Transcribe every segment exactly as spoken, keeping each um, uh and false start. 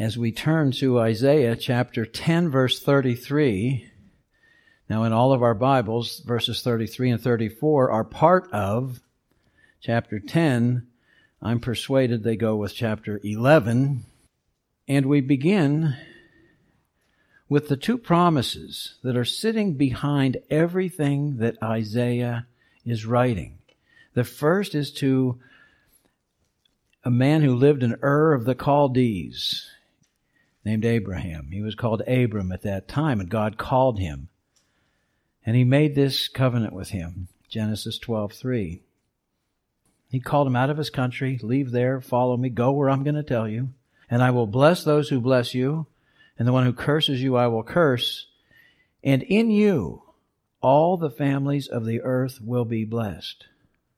as we turn to Isaiah chapter ten, verse thirty-three. Now, in all of our Bibles, verses thirty-three and thirty-four are part of chapter ten. I'm persuaded they go with chapter eleven. And we begin with the two promises that are sitting behind everything that Isaiah is writing. The first is to a man who lived in Ur of the Chaldees, named Abraham. He was called Abram at that time, and God called him. And he made this covenant with him, Genesis twelve three. He called him out of his country, leave there, follow me, go where I'm going to tell you, and I will bless those who bless you, and the one who curses you I will curse, and in you all the families of the earth will be blessed.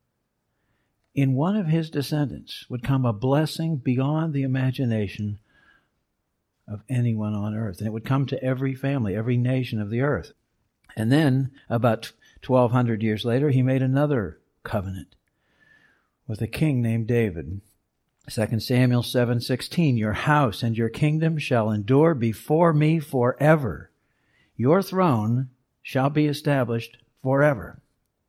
In one of his descendants would come a blessing beyond the imagination of anyone on earth, and it would come to every family, every nation of the earth. And then, about twelve hundred years later, he made another covenant with a king named David. Second Samuel seven sixteen, your house and your kingdom shall endure before me forever. Your throne shall be established forever.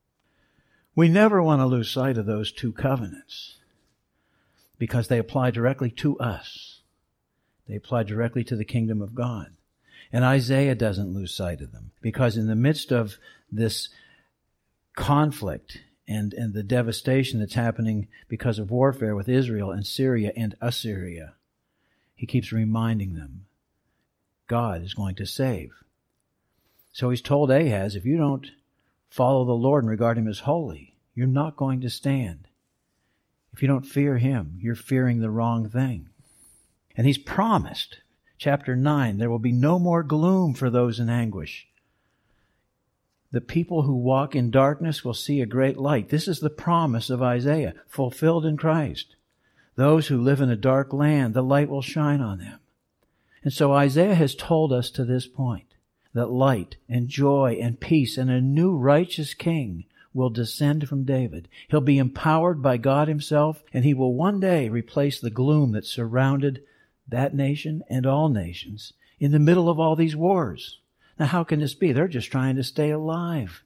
We never want to lose sight of those two covenants because they apply directly to us. They apply directly to the kingdom of God. And Isaiah doesn't lose sight of them because in the midst of this conflict and, and the devastation that's happening because of warfare with Israel and Syria and Assyria, he keeps reminding them God is going to save. So he's told Ahaz, if you don't follow the Lord and regard him as holy, you're not going to stand. If you don't fear him, you're fearing the wrong thing. And he's promised, chapter nine, there will be no more gloom for those in anguish. The people who walk in darkness will see a great light. This is the promise of Isaiah, fulfilled in Christ. Those who live in a dark land, the light will shine on them. And so Isaiah has told us to this point that light and joy and peace and a new righteous king will descend from David. He'll be empowered by God himself, and he will one day replace the gloom that surrounded that nation and all nations in the middle of all these wars. Now, how can this be? They're just trying to stay alive.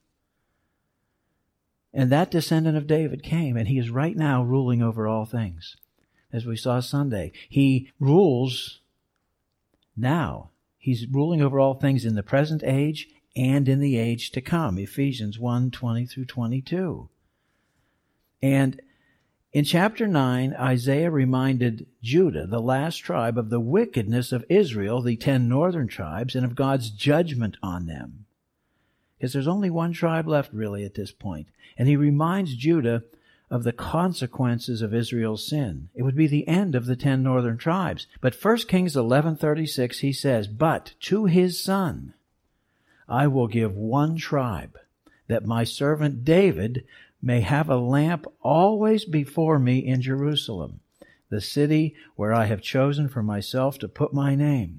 And that descendant of David came, and he is right now ruling over all things. As we saw Sunday, he rules now. He's ruling over all things in the present age and in the age to come. Ephesians one twenty through twenty-two. And in chapter nine, Isaiah reminded Judah, the last tribe, of the wickedness of Israel, the ten northern tribes, and of God's judgment on them. Because there's only one tribe left, really, at this point. And he reminds Judah of the consequences of Israel's sin. It would be the end of the ten northern tribes. But First Kings eleven thirty-six, he says, but to his son I will give one tribe, that my servant David may have a lamp always before me in Jerusalem, the city where I have chosen for myself to put my name.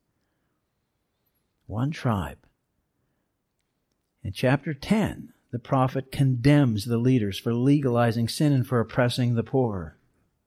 One tribe. In chapter ten, the prophet condemns the leaders for legalizing sin and for oppressing the poor.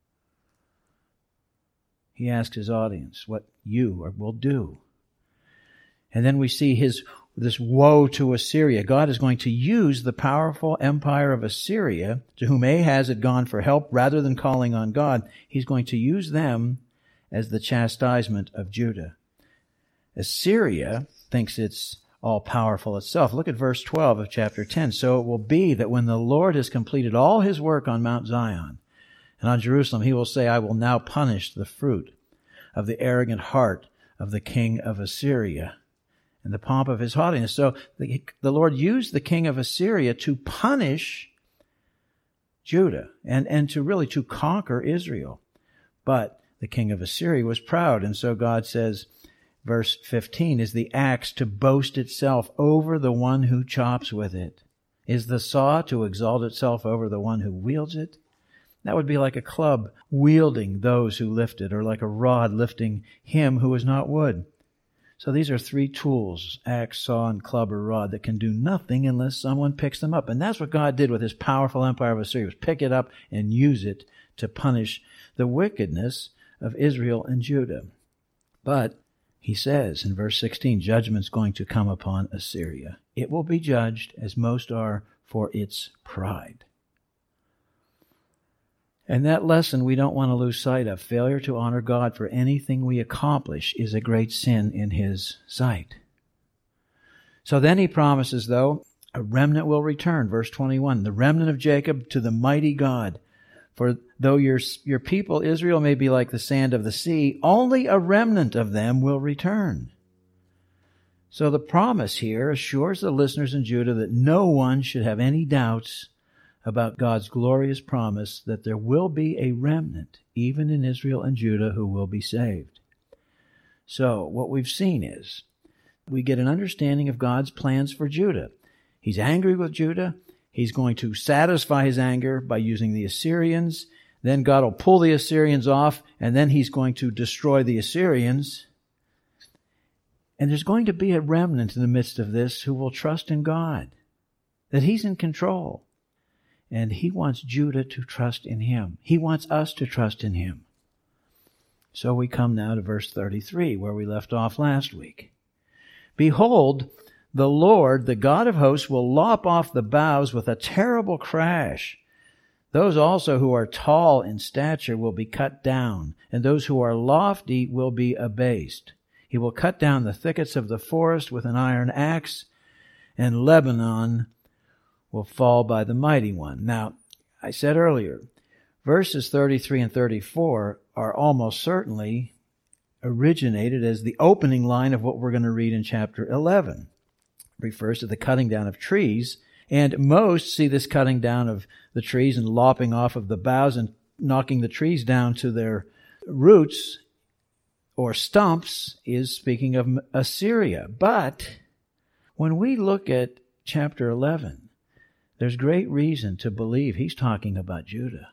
He asks his audience what you will do. And then we see his this woe to Assyria. God is going to use the powerful empire of Assyria, to whom Ahaz had gone for help rather than calling on God. He's going to use them as the chastisement of Judah. Assyria thinks it's all-powerful itself. Look at verse twelve of chapter ten. So it will be that when the Lord has completed all his work on Mount Zion and on Jerusalem, he will say, I will now punish the fruit of the arrogant heart of the king of Assyria and the pomp of his haughtiness. So the, the Lord used the king of Assyria to punish Judah and, and to really to conquer Israel. But the king of Assyria was proud, and so God says, verse fifteen, is the axe to boast itself over the one who chops with it? Is the saw to exalt itself over the one who wields it? That would be like a club wielding those who lift it, or like a rod lifting him who is not wood. So these are three tools, axe, saw, and club or rod, that can do nothing unless someone picks them up. And that's what God did with his powerful empire of Assyria, was pick it up and use it to punish the wickedness of Israel and Judah. But he says in verse sixteen, judgment's going to come upon Assyria. It will be judged, as most are, for its pride. And that lesson we don't want to lose sight of. Failure to honor God for anything we accomplish is a great sin in His sight. So then he promises, though, a remnant will return. Verse twenty-one, the remnant of Jacob to the mighty God. For though your, your people Israel may be like the sand of the sea, only a remnant of them will return. So the promise here assures the listeners in Judah that no one should have any doubts about God's glorious promise that there will be a remnant, even in Israel and Judah, who will be saved. So what we've seen is we get an understanding of God's plans for Judah. He's angry with Judah. He's going to satisfy his anger by using the Assyrians. Then God will pull the Assyrians off, and then he's going to destroy the Assyrians. And there's going to be a remnant in the midst of this who will trust in God, that He's in control. And He wants Judah to trust in Him. He wants us to trust in Him. So we come now to verse thirty-three, where we left off last week. Behold, the Lord, the God of hosts, will lop off the boughs with a terrible crash. Those also who are tall in stature will be cut down, and those who are lofty will be abased. He will cut down the thickets of the forest with an iron axe, and Lebanon will fall by the mighty one. Now, I said earlier, verses thirty-three and thirty-four are almost certainly originated as the opening line of what we're going to read in chapter eleven. It refers to the cutting down of trees, and most see this cutting down of the trees and lopping off of the boughs and knocking the trees down to their roots or stumps is speaking of Assyria. But when we look at chapter eleven, there's great reason to believe he's talking about Judah.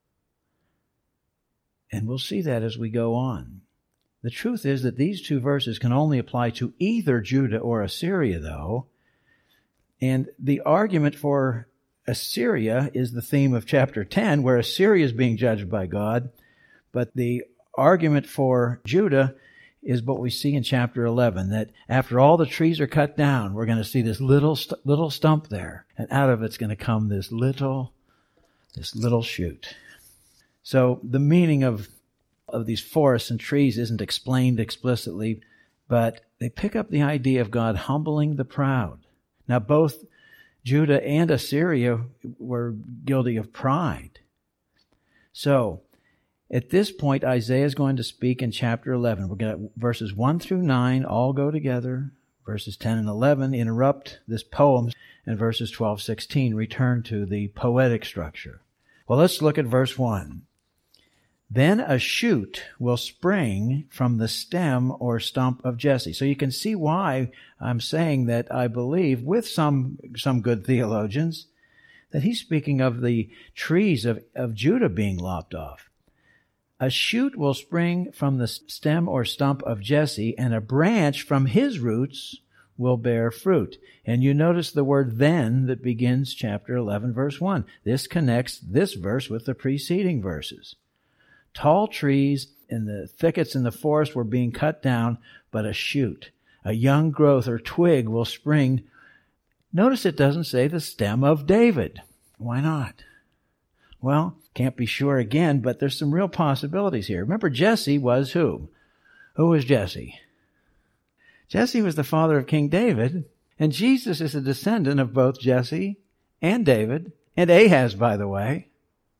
And we'll see that as we go on. The truth is that these two verses can only apply to either Judah or Assyria, though. And the argument for Assyria is the theme of chapter ten, where Assyria is being judged by God. But the argument for Judah is what we see in chapter eleven, that after all the trees are cut down, we're going to see this little st- little stump there, and out of it's going to come this little, this little shoot. So the meaning of of these forests and trees isn't explained explicitly, but they pick up the idea of God humbling the proud. Now, both Judah and Assyria were guilty of pride. So, at this point, Isaiah is going to speak in chapter eleven. We're going to, verses one through nine all go together. Verses ten and eleven interrupt this poem, and verses twelve, sixteen return to the poetic structure. Well, let's look at verse one. Then a shoot will spring from the stem or stump of Jesse. So you can see why I'm saying that I believe, with some some good theologians, that he's speaking of the trees of, of Judah being lopped off. A shoot will spring from the stem or stump of Jesse, and a branch from his roots will bear fruit. And you notice the word then that begins chapter eleven, verse one. This connects this verse with the preceding verses. Tall trees in the thickets in the forest were being cut down, but a shoot, a young growth or twig will spring. Notice it doesn't say the stem of David. Why not? Well, can't be sure again, but there's some real possibilities here. Remember, Jesse was who? Who was Jesse? Jesse was the father of King David, and Jesus is a descendant of both Jesse and David, and Ahaz, by the way.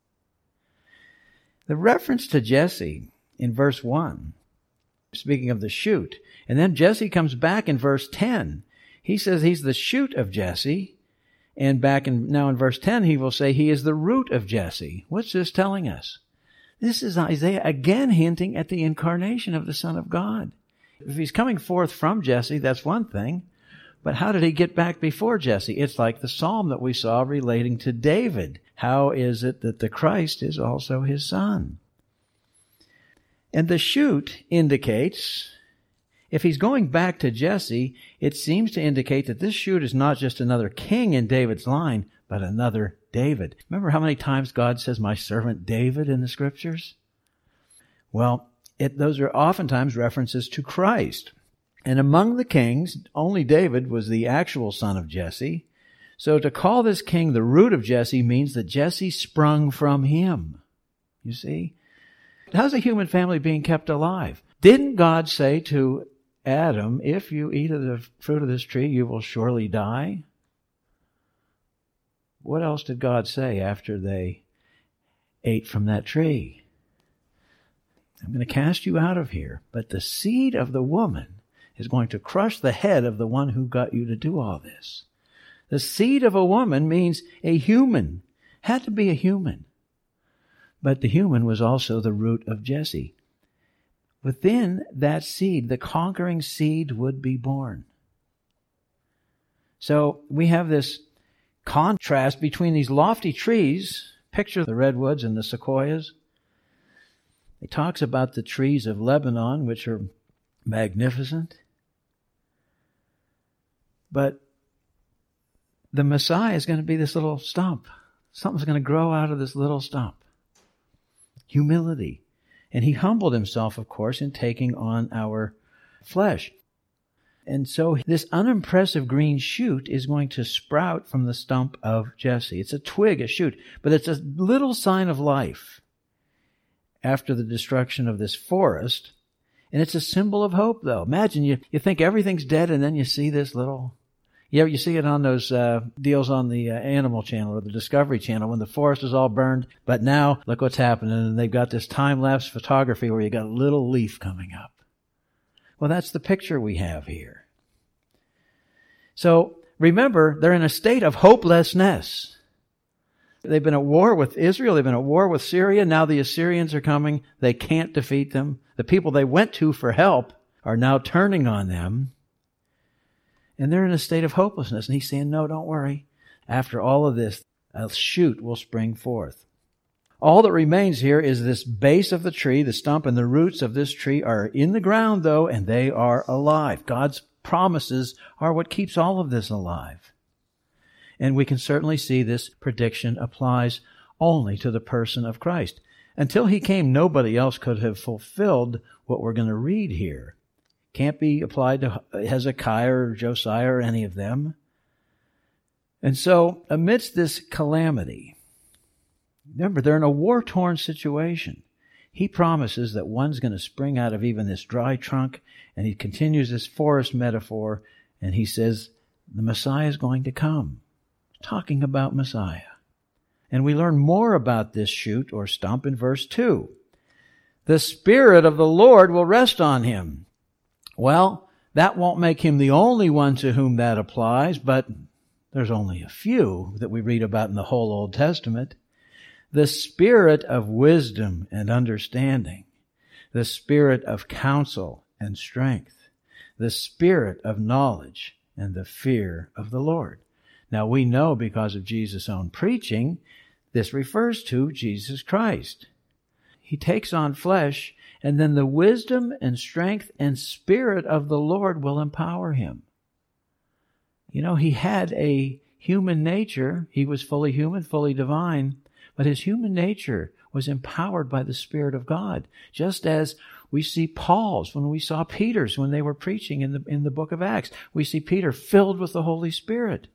The reference to Jesse in verse one, speaking of the shoot, and then Jesse comes back in verse ten. He says he's the shoot of Jesse, and back in now in verse ten he will say he is the root of Jesse. What's this telling us? This is Isaiah again hinting at the incarnation of the Son of God. If he's coming forth from Jesse, that's one thing. But how did he get back before Jesse? It's like the psalm that we saw relating to David. How is it that the Christ is also his son? And the shoot indicates, if he's going back to Jesse, it seems to indicate that this shoot is not just another king in David's line, but another David. Remember how many times God says, my servant David in the scriptures? Well, it, those are oftentimes references to Christ. And among the kings, only David was the actual son of Jesse. So to call this king the root of Jesse means that Jesse sprung from him. You see? How's a human family being kept alive? Didn't God say to Adam, if you eat of the fruit of this tree, you will surely die? What else did God say after they ate from that tree? I'm going to cast you out of here, but the seed of the woman is going to crush the head of the one who got you to do all this. The seed of a woman means a human. Had to be a human. But the human was also the root of Jesse. Within that seed, the conquering seed would be born. So we have this contrast between these lofty trees. Picture the redwoods and the sequoias. It talks about the trees of Lebanon, which are magnificent. But the Messiah is going to be this little stump. Something's going to grow out of this little stump. Humility. And he humbled himself, of course, in taking on our flesh. And so this unimpressive green shoot is going to sprout from the stump of Jesse. It's a twig, a shoot, but it's a little sign of life after the destruction of this forest. And it's a symbol of hope, though. Imagine you, you think everything's dead, and then you see this little... Yeah, you see it on those uh, deals on the uh, Animal Channel or the Discovery Channel when the forest is all burned. But now, look what's happening. And they've got this time-lapse photography where you got a little leaf coming up. Well, that's the picture we have here. So, remember, they're in a state of hopelessness. They've been at war with Israel. They've been at war with Syria. Now the Assyrians are coming. They can't defeat them. The people they went to for help are now turning on them. And they're in a state of hopelessness. And he's saying, no, don't worry. After all of this, a shoot will spring forth. All that remains here is this base of the tree, the stump, and the roots of this tree are in the ground, though, and they are alive. God's promises are what keeps all of this alive. And we can certainly see this prediction applies only to the person of Christ. Until he came, nobody else could have fulfilled what we're going to read here. Can't be applied to Hezekiah or Josiah or any of them. And so, amidst this calamity, remember, they're in a war-torn situation. He promises that one's going to spring out of even this dry trunk, and he continues this forest metaphor, and he says, the Messiah is going to come. Talking about Messiah. And we learn more about this shoot or stump in verse two. The Spirit of the Lord will rest on him. Well, that won't make him the only one to whom that applies, but there's only a few that we read about in the whole Old Testament. The Spirit of wisdom and understanding, the Spirit of counsel and strength, the Spirit of knowledge and the fear of the Lord. Now we know because of Jesus' own preaching, this refers to Jesus Christ. He takes on flesh, and then the wisdom and strength and Spirit of the Lord will empower him. You know, he had a human nature. He was fully human, fully divine, but his human nature was empowered by the Spirit of God, just as we see Paul's when we saw Peter's when they were preaching in the, in the book of Acts. We see Peter filled with the Holy Spirit.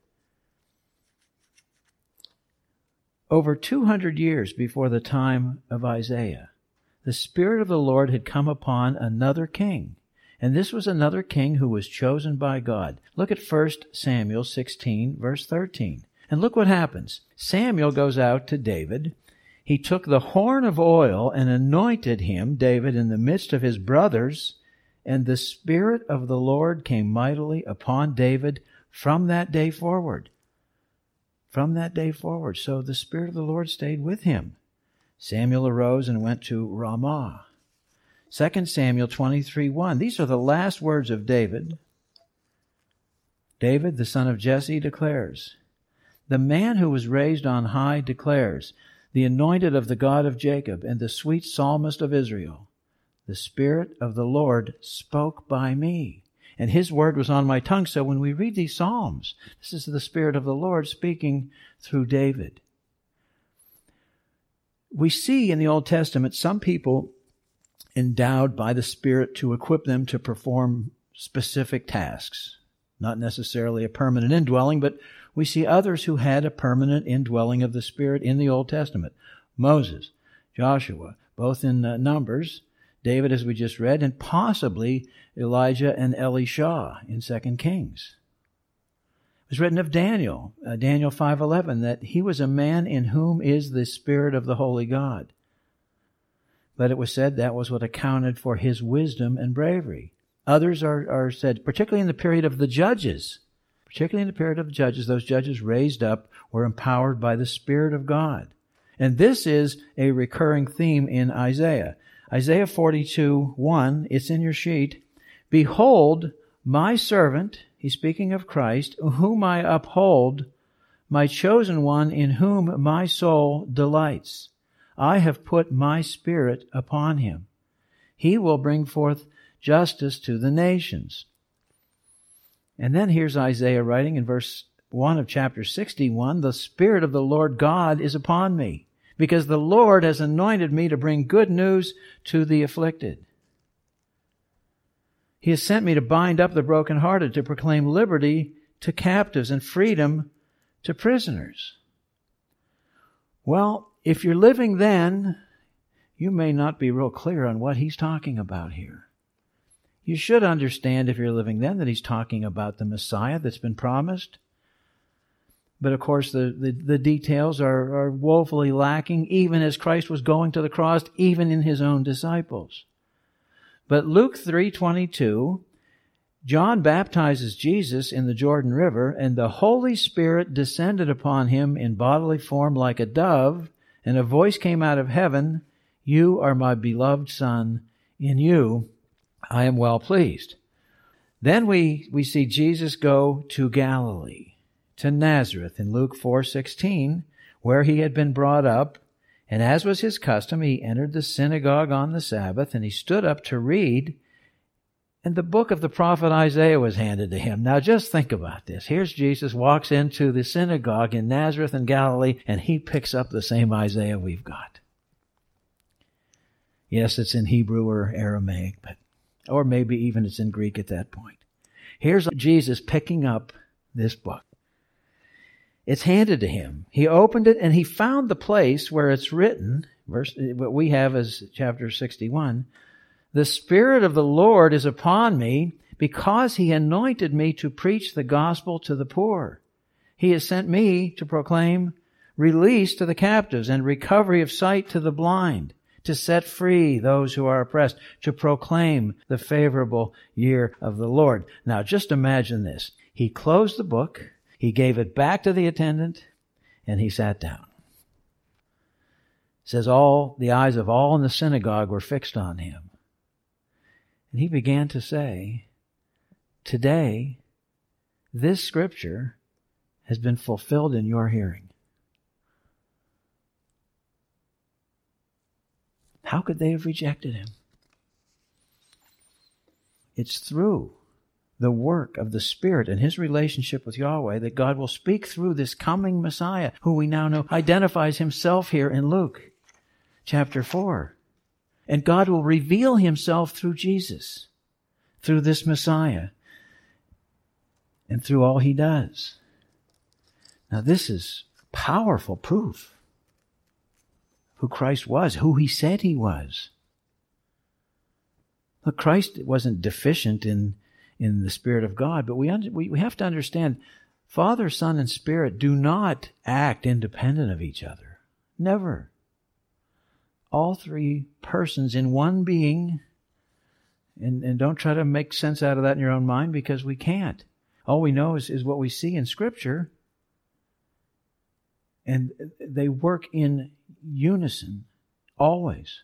Over two hundred years before the time of Isaiah, the Spirit of the Lord had come upon another king. And this was another king who was chosen by God. Look at First Samuel sixteen, verse thirteen. And look what happens. Samuel goes out to David. He took the horn of oil and anointed him, David, in the midst of his brothers. And the Spirit of the Lord came mightily upon David from that day forward. From that day forward. So the Spirit of the Lord stayed with him. Samuel arose and went to Ramah. Second Samuel twenty-three, one. These are the last words of David. David, the son of Jesse, declares, the man who was raised on high declares, the anointed of the God of Jacob and the sweet psalmist of Israel, the Spirit of the Lord spoke by me, and his word was on my tongue. So when we read these psalms, this is the Spirit of the Lord speaking through David. We see in the Old Testament some people endowed by the Spirit to equip them to perform specific tasks. Not necessarily a permanent indwelling, but we see others who had a permanent indwelling of the Spirit in the Old Testament. Moses, Joshua, both in uh, Numbers, David, as we just read, and possibly Elijah and Elisha in Second Kings. It was written of Daniel, uh, Daniel five eleven, that he was a man in whom is the Spirit of the Holy God. But it was said that was what accounted for his wisdom and bravery. Others are, are said, particularly in the period of the judges, particularly in the period of the judges, those judges raised up were empowered by the Spirit of God. And this is a recurring theme in Isaiah. Isaiah forty-two one, it's in your sheet. Behold, my servant, he's speaking of Christ, whom I uphold, my chosen one in whom my soul delights. I have put my Spirit upon him. He will bring forth justice to the nations. And then here's Isaiah writing in verse one of chapter sixty-one, the Spirit of the Lord God is upon me, because the Lord has anointed me to bring good news to the afflicted. He has sent me to bind up the brokenhearted, to proclaim liberty to captives and freedom to prisoners. Well, if you're living then, you may not be real clear on what he's talking about here. You should understand, if you're living then, that he's talking about the Messiah that's been promised. But of course, the, the, the details are, are woefully lacking, even as Christ was going to the cross, even in his own disciples. But Luke three twenty-two, John baptizes Jesus in the Jordan River, and the Holy Spirit descended upon him in bodily form like a dove, and a voice came out of heaven, "You are my beloved Son, in you I am well pleased." Then we, we see Jesus go to Galilee, to Nazareth in Luke four sixteen, where he had been brought up. And as was his custom, he entered the synagogue on the Sabbath, and he stood up to read, and the book of the prophet Isaiah was handed to him. Now just think about this. Here's Jesus, walks into the synagogue in Nazareth in Galilee, and he picks up the same Isaiah we've got. Yes, it's in Hebrew or Aramaic, but or maybe even it's in Greek at that point. Here's Jesus picking up this book. It's handed to him. He opened it and he found the place where it's written, verse, what we have as chapter sixty-one, "The Spirit of the Lord is upon me because he anointed me to preach the gospel to the poor. He has sent me to proclaim release to the captives and recovery of sight to the blind, to set free those who are oppressed, to proclaim the favorable year of the Lord." Now just imagine this. He closed the book, he gave it back to the attendant, and he sat down. It says all the eyes of all in the synagogue were fixed on him. And he began to say, "Today, this scripture has been fulfilled in your hearing." How could they have rejected him? It's through the work of the Spirit and his relationship with Yahweh that God will speak through this coming Messiah, who we now know identifies himself here in Luke chapter four. And God will reveal himself through Jesus, through this Messiah, and through all he does. Now this is powerful proof who Christ was, who he said he was. Look, Christ wasn't deficient in, in the Spirit of God, but we, we we have to understand Father, Son, and Spirit do not act independent of each other. Never. All three persons in one being, and, and don't try to make sense out of that in your own mind, because we can't. All we know is, is what we see in Scripture, and they work in unison, always.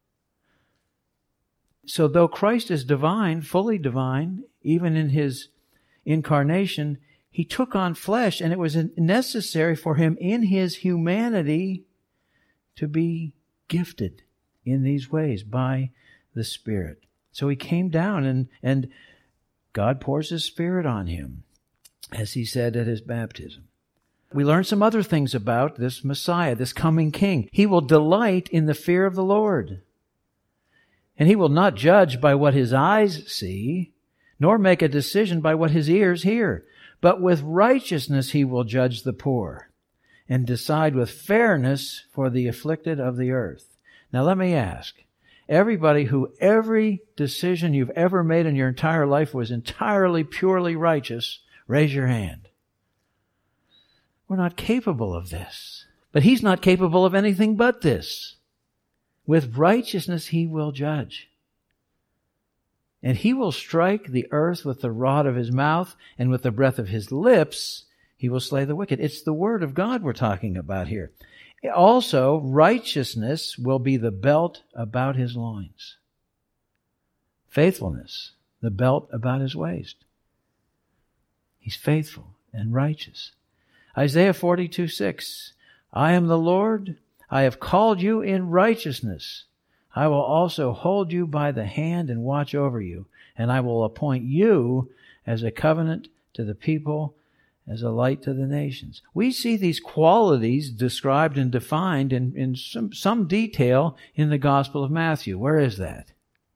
So though Christ is divine, fully divine, even in his incarnation, he took on flesh, and it was necessary for him in his humanity to be gifted in these ways by the Spirit. So he came down, and, and God pours his Spirit on him, as he said at his baptism. We learn some other things about this Messiah, this coming King. He will delight in the fear of the Lord. And he will not judge by what his eyes see, nor make a decision by what his ears hear. But with righteousness he will judge the poor, and decide with fairness for the afflicted of the earth. Now let me ask, everybody who every decision you've ever made in your entire life was entirely, purely righteous, raise your hand. We're not capable of this. But he's not capable of anything but this. With righteousness he will judge. And he will strike the earth with the rod of his mouth, and with the breath of his lips he will slay the wicked. It's the word of God we're talking about here. Also, righteousness will be the belt about his loins. Faithfulness, the belt about his waist. He's faithful and righteous. Isaiah forty-two six, I am the Lord, I have called you in righteousness. I will also hold you by the hand and watch over you, and I will appoint you as a covenant to the people, as a light to the nations. We see these qualities described and defined in, in some, some detail in the Gospel of Matthew. Where is that?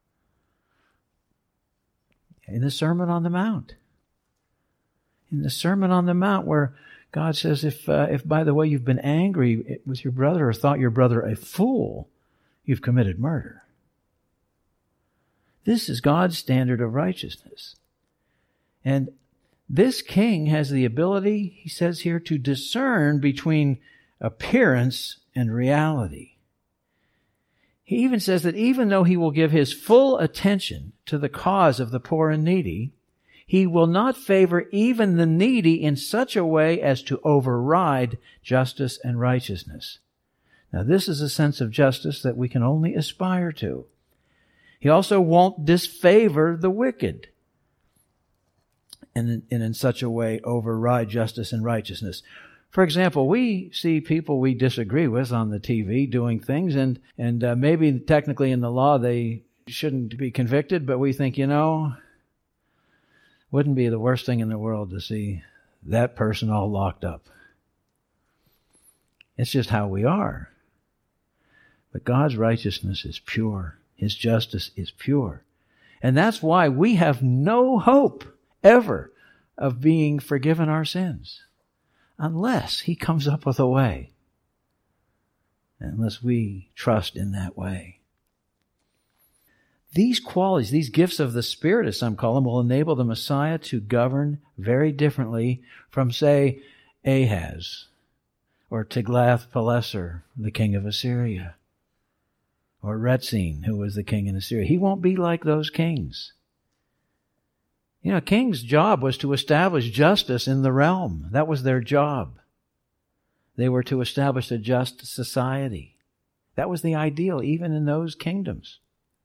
In the Sermon on the Mount. In the Sermon on the Mount, where God says, if, uh, if by the way you've been angry with your brother or thought your brother a fool, you've committed murder. This is God's standard of righteousness. And this king has the ability, he says here, to discern between appearance and reality. He even says that even though he will give his full attention to the cause of the poor and needy, he will not favor even the needy in such a way as to override justice and righteousness. Now, this is a sense of justice that we can only aspire to. He also won't disfavor the wicked and, and in such a way override justice and righteousness. For example, we see people we disagree with on the T V doing things, and, and uh, maybe technically in the law they shouldn't be convicted, but we think, you know, wouldn't be the worst thing in the world to see that person all locked up. It's just how we are. But God's righteousness is pure. His justice is pure. And that's why we have no hope ever of being forgiven our sins, unless he comes up with a way, unless we trust in that way. These qualities, these gifts of the Spirit, as some call them, will enable the Messiah to govern very differently from, say, Ahaz or Tiglath-Pileser, the king of Assyria, or Rezin, who was the king in Assyria. He won't be like those kings. You know, a king's job was to establish justice in the realm. That was their job. They were to establish a just society. That was the ideal, even in those kingdoms.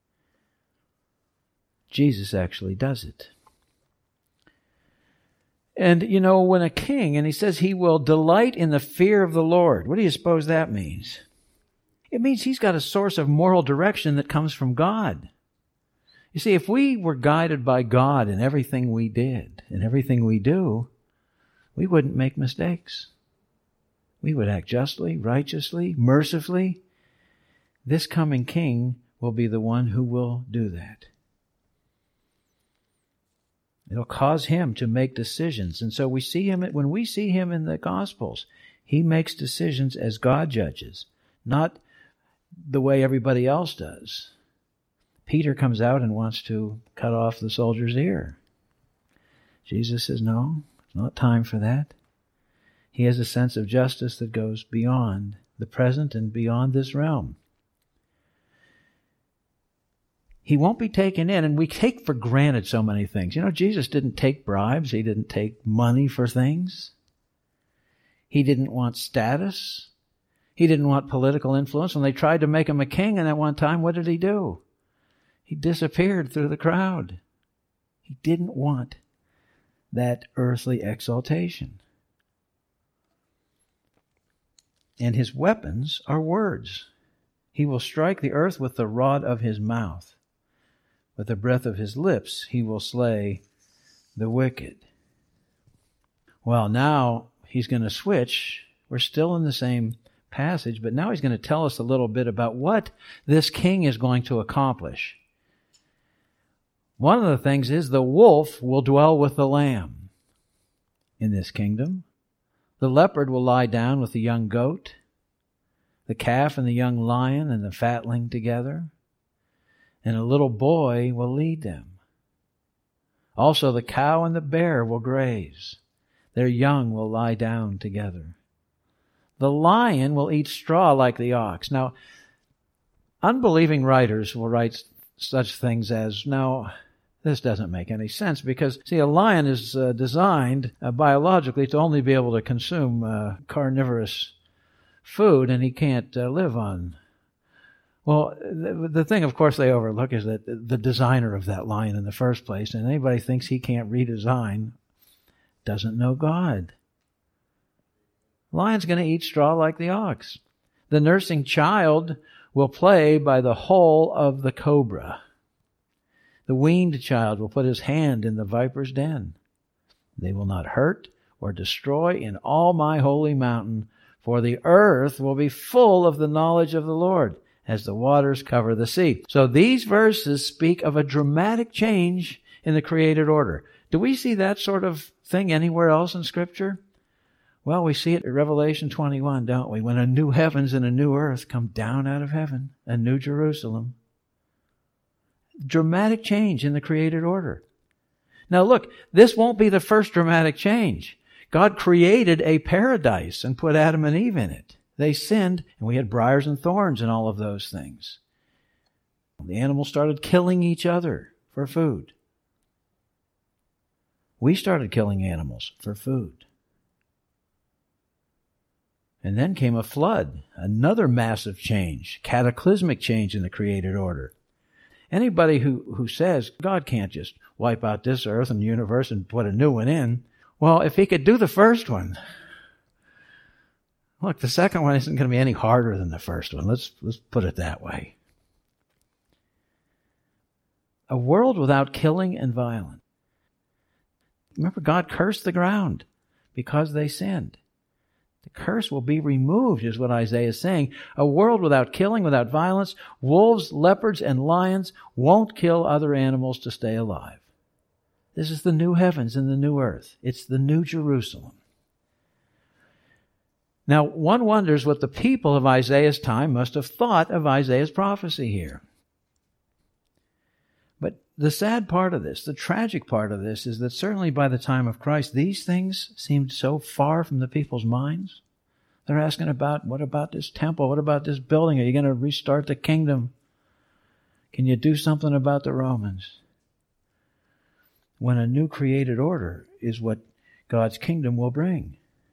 Jesus actually does it. And, you know, when a king, and he says he will delight in the fear of the Lord, what do you suppose that means? It means he's got a source of moral direction that comes from God. You see, if we were guided by God in everything we did and everything we do, we wouldn't make mistakes. We would act justly, righteously, mercifully. This coming king will be the one who will do that. It'll cause him to make decisions. And so we see him, when we see him in the Gospels, he makes decisions as God judges, not the way everybody else does. Peter comes out and wants to cut off the soldier's ear. Jesus says, no, it's not time for that. He has a sense of justice that goes beyond the present and beyond this realm. He won't be taken in, and we take for granted so many things. You know, Jesus didn't take bribes. He didn't take money for things. He didn't want status. He didn't want political influence. When they tried to make him a king, and at one time, what did he do? He disappeared through the crowd. He didn't want that earthly exaltation. And his weapons are words. He will strike the earth with the rod of his mouth. With the breath of his lips, he will slay the wicked. Well, now he's going to switch. We're still in the same passage, but now he's going to tell us a little bit about what this king is going to accomplish. One of the things is the wolf will dwell with the lamb in this kingdom. The leopard will lie down with the young goat, the calf and the young lion and the fatling together, and a little boy will lead them. Also the cow and the bear will graze. Their young will lie down together. The lion will eat straw like the ox. Now, unbelieving writers will write such things as, no, this doesn't make any sense because, see, a lion is uh, designed uh, biologically to only be able to consume uh, carnivorous food, and he can't uh, live on. Well, the, the thing, of course, they overlook is that the designer of that lion in the first place, and anybody thinks he can't redesign, doesn't know God. Lion's going to eat straw like the ox. The nursing child will play by the hole of the cobra. The weaned child will put his hand in the viper's den. They will not hurt or destroy in all my holy mountain, for the earth will be full of the knowledge of the Lord, as the waters cover the sea. So these verses speak of a dramatic change in the created order. Do we see that sort of thing anywhere else in Scripture? Well, we see it in Revelation twenty-one, don't we? When a new heavens and a new earth come down out of heaven, a new Jerusalem. Dramatic change in the created order. Now look, this won't be the first dramatic change. God created a paradise and put Adam and Eve in it. They sinned, and we had briars and thorns and all of those things. The animals started killing each other for food. We started killing animals for food. And then came a flood, another massive change, cataclysmic change in the created order. Anybody who, who says God can't just wipe out this earth and universe and put a new one in, well, if he could do the first one, look, the second one isn't going to be any harder than the first one. Let's, let's put it that way. A world without killing and violence. Remember, God cursed the ground because they sinned. The curse will be removed, is what Isaiah is saying. A world without killing, without violence, wolves, leopards, and lions won't kill other animals to stay alive. This is the new heavens and the new earth. It's the new Jerusalem. Now, one wonders what the people of Isaiah's time must have thought of Isaiah's prophecy here. But the sad part of this, the tragic part of this, is that certainly by the time of Christ, these things seemed so far from the people's minds. They're asking about, what about this temple? What about this building? Are you going to restart the kingdom? Can you do something about the Romans? When a new created order is what God's kingdom will bring.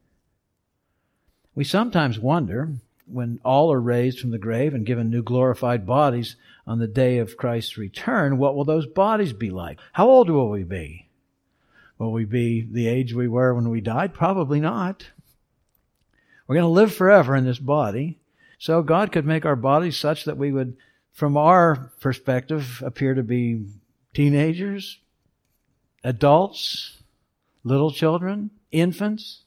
We sometimes wonder, when all are raised from the grave and given new glorified bodies on the day of Christ's return, what will those bodies be like? How old will we be? Will we be the age we were when we died? Probably not. We're going to live forever in this body. So God could make our bodies such that we would, from our perspective, appear to be teenagers, adults, little children, infants.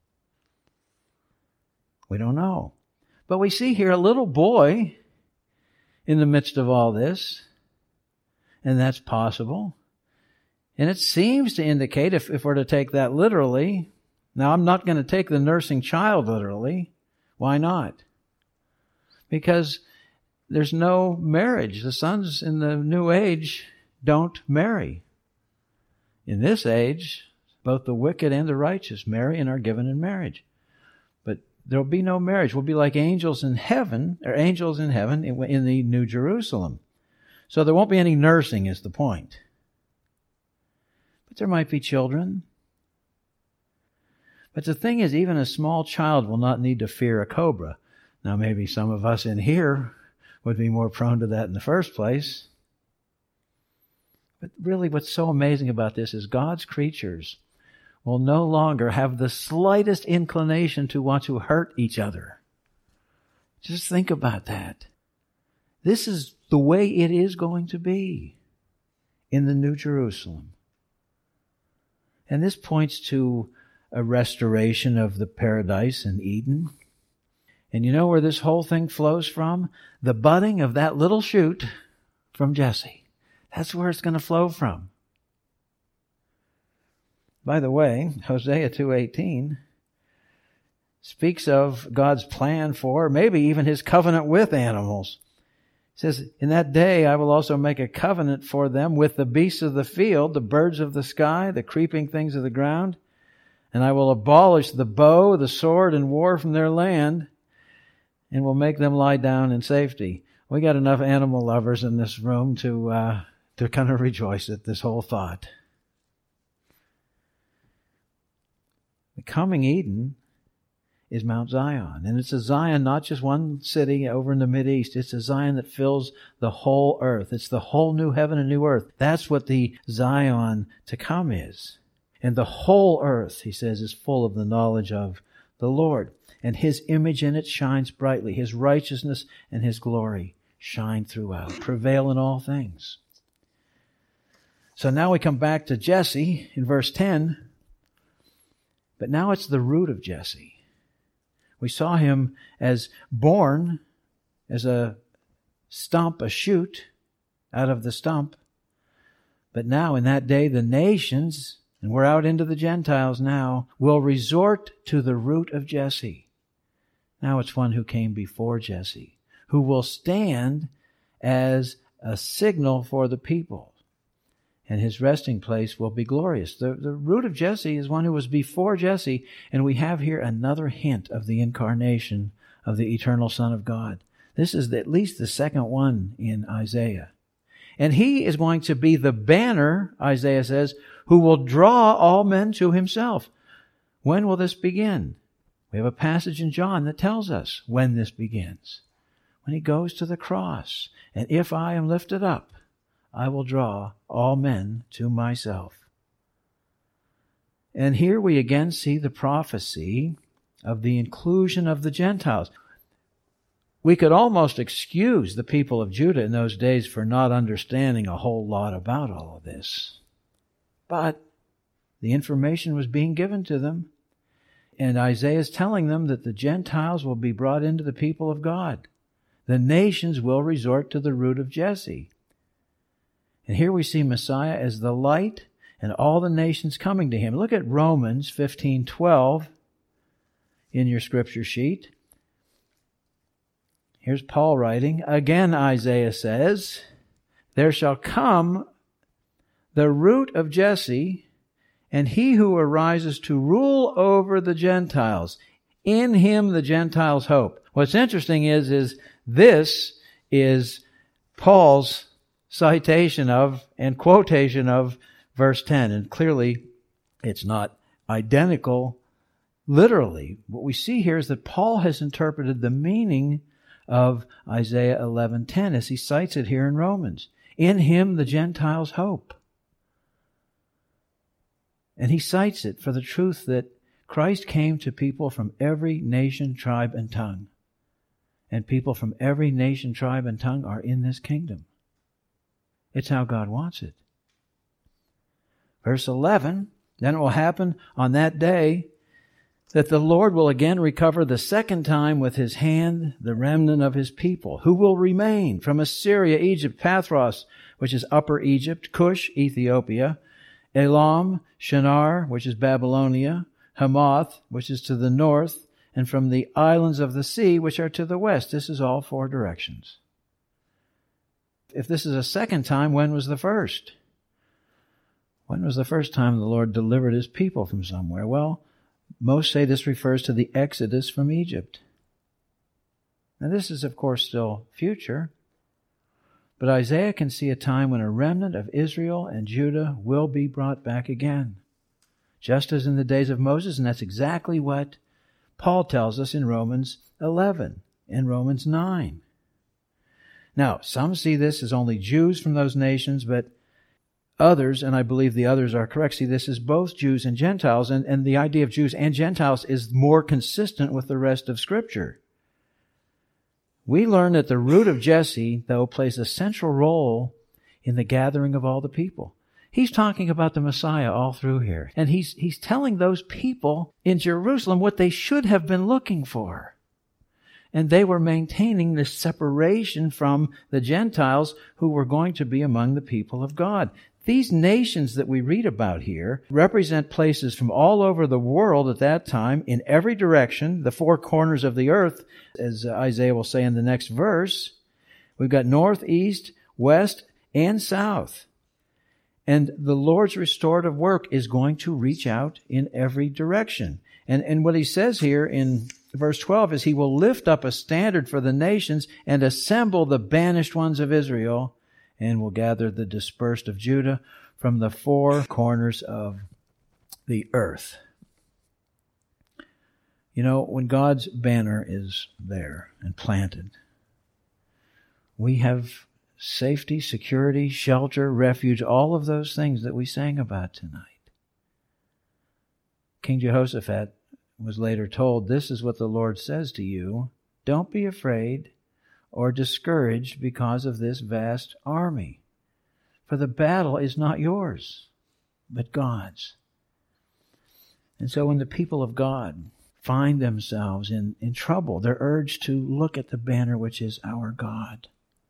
We don't know. But we see here a little boy in the midst of all this, and that's possible. And it seems to indicate, if, if we're to take that literally, now I'm not going to take the nursing child literally. Why not? Because there's no marriage. The sons in the new age don't marry. In this age, both the wicked and the righteous marry and are given in marriage. But there'll be no marriage. We'll be like angels in heaven, or angels in heaven in, in the New Jerusalem. So there won't be any nursing is the point. But there might be children. But the thing is, even a small child will not need to fear a cobra. Now maybe some of us in here would be more prone to that in the first place. But really what's so amazing about this is God's creatures will no longer have the slightest inclination to want to hurt each other. Just think about that. This is the way it is going to be in the New Jerusalem. And this points to a restoration of the paradise in Eden. And you know where this whole thing flows from? The budding of that little shoot from Jesse. That's where it's going to flow from. By the way, Hosea two eighteen speaks of God's plan for, maybe even his covenant with animals. It says, in that day I will also make a covenant for them with the beasts of the field, the birds of the sky, the creeping things of the ground, and I will abolish the bow, the sword, and war from their land, and will make them lie down in safety. We got enough animal lovers in this room to uh, to kind of rejoice at this whole thought. The coming Eden is Mount Zion. And it's a Zion, not just one city over in the Mideast. It's a Zion that fills the whole earth. It's the whole new heaven and new earth. That's what the Zion to come is. And the whole earth, he says, is full of the knowledge of the Lord. And his image in it shines brightly. His righteousness and his glory shine throughout, prevail in all things. So now we come back to Jesse in verse ten. But now it's the root of Jesse. We saw him as born as a stump, a shoot out of the stump. But now in that day the nations, and we're out into the Gentiles now, will resort to the root of Jesse. Now it's one who came before Jesse, who will stand as a signal for the people. And his resting place will be glorious. The, the root of Jesse is one who was before Jesse, and we have here another hint of the incarnation of the eternal Son of God. This is at least the second one in Isaiah. And he is going to be the banner, Isaiah says, who will draw all men to himself. When will this begin? We have a passage in John that tells us when this begins. When he goes to the cross. And if I am lifted up, I will draw all men to myself. And here we again see the prophecy of the inclusion of the Gentiles. We could almost excuse the people of Judah in those days for not understanding a whole lot about all of this. But the information was being given to them. And Isaiah is telling them that the Gentiles will be brought into the people of God. The nations will resort to the root of Jesse. And here we see Messiah as the light and all the nations coming to him. Look at Romans fifteen twelve in your scripture sheet. Here's Paul writing. Again, Isaiah says, there shall come the root of Jesse, and he who arises to rule over the Gentiles. In him the Gentiles hope. What's interesting is, is this is Paul's citation of and quotation of verse ten. And clearly it's not identical literally. What we see here is that Paul has interpreted the meaning of Isaiah eleven ten as he cites it here in Romans. In him the Gentiles hope. And he cites it for the truth that Christ came to people from every nation, tribe, and tongue. And people from every nation, tribe, and tongue are in this kingdom. It's how God wants it. Verse eleven, then it will happen on that day that the Lord will again recover the second time with his hand the remnant of his people, who will remain from Assyria, Egypt, Pathros, which is Upper Egypt, Cush, Ethiopia, Elam, Shinar, which is Babylonia, Hamath, which is to the north, and from the islands of the sea, which are to the west. This is all four directions. If this is a second time, when was the first? When was the first time the Lord delivered his people from somewhere? Well, most say this refers to the Exodus from Egypt. Now this is, of course, still future. But Isaiah can see a time when a remnant of Israel and Judah will be brought back again. Just as in the days of Moses, and that's exactly what Paul tells us in Romans eleven and Romans nine. Now, some see this as only Jews from those nations, but others, and I believe the others are correct, see this as both Jews and Gentiles, and, and the idea of Jews and Gentiles is more consistent with the rest of Scripture. We learn that the root of Jesse, though, plays a central role in the gathering of all the people. He's talking about the Messiah all through here, and he's, he's telling those people in Jerusalem what they should have been looking for. And they were maintaining this separation from the Gentiles who were going to be among the people of God. These nations that we read about here represent places from all over the world at that time, in every direction, the four corners of the earth, as Isaiah will say in the next verse. We've got north, east, west, and south. And the Lord's restorative work is going to reach out in every direction. And, and what he says here in verse twelve is, he will lift up a standard for the nations and assemble the banished ones of Israel, and will gather the dispersed of Judah from the four corners of the earth. You know, when God's banner is there and planted, we have safety, security, shelter, refuge, all of those things that we sang about tonight. King Jehoshaphat was later told, "This is what the Lord says to you. Don't be afraid or discouraged because of this vast army. For the battle is not yours, but God's." And so when the people of God find themselves in, in trouble, they're urged to look at the banner which is our God.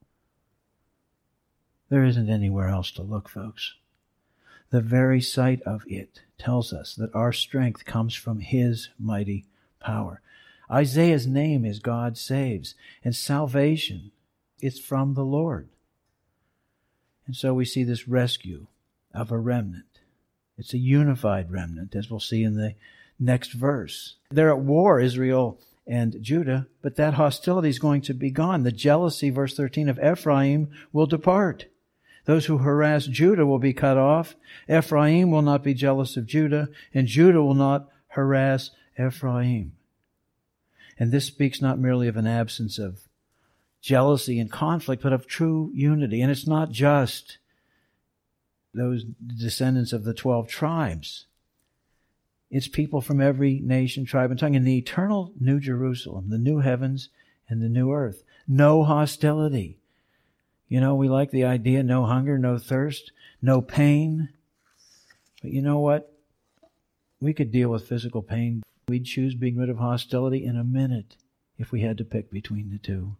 There isn't anywhere else to look, folks. The very sight of it tells us that our strength comes from His mighty power. Isaiah's name is God Saves, and salvation is from the Lord. And so we see this rescue of a remnant. It's a unified remnant, as we'll see in the next verse. They're at war, Israel and Judah, but that hostility is going to be gone. The jealousy, verse thirteen, of Ephraim will depart. Those who harass Judah will be cut off. Ephraim will not be jealous of Judah, and Judah will not harass Ephraim. And this speaks not merely of an absence of jealousy and conflict, but of true unity. And it's not just those descendants of the twelve tribes. It's people from every nation, tribe, and tongue in the eternal New Jerusalem, the new heavens and the new earth. No hostility. You know, we like the idea, no hunger, no thirst, no pain. But you know what? We could deal with physical pain. We'd choose being rid of hostility in a minute if we had to pick between the two.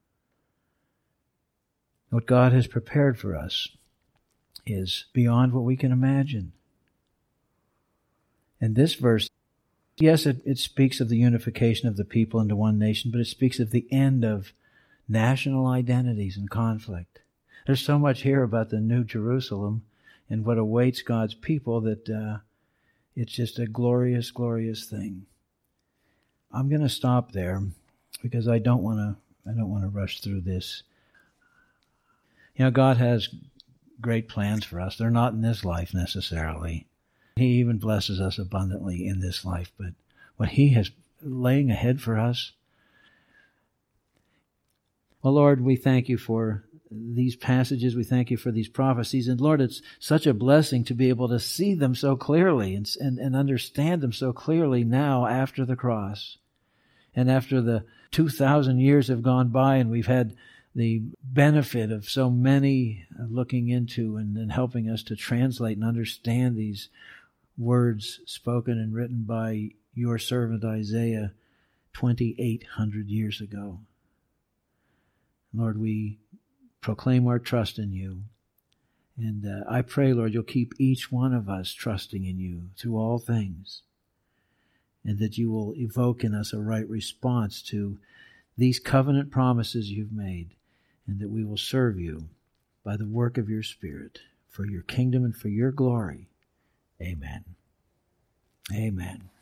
What God has prepared for us is beyond what we can imagine. And this verse, yes, it, it speaks of the unification of the people into one nation, but it speaks of the end of national identities and conflict. There's so much here about the New Jerusalem and what awaits God's people that uh, it's just a glorious, glorious thing. I'm going to stop there because I don't want to. I don't want to rush through this. You know, God has great plans for us. They're not in this life necessarily. He even blesses us abundantly in this life, but what He has laying ahead for us. Well, Lord, we thank You for these passages. We thank You for these prophecies. And Lord, it's such a blessing to be able to see them so clearly and, and, and understand them so clearly now after the cross. And after the two thousand years have gone by and we've had the benefit of so many looking into and, and helping us to translate and understand these words spoken and written by Your servant Isaiah twenty-eight hundred years ago. Lord, we proclaim our trust in You. And uh, I pray, Lord, You'll keep each one of us trusting in You through all things. And that You will evoke in us a right response to these covenant promises You've made. And that we will serve You by the work of Your Spirit for Your kingdom and for Your glory. Amen. Amen.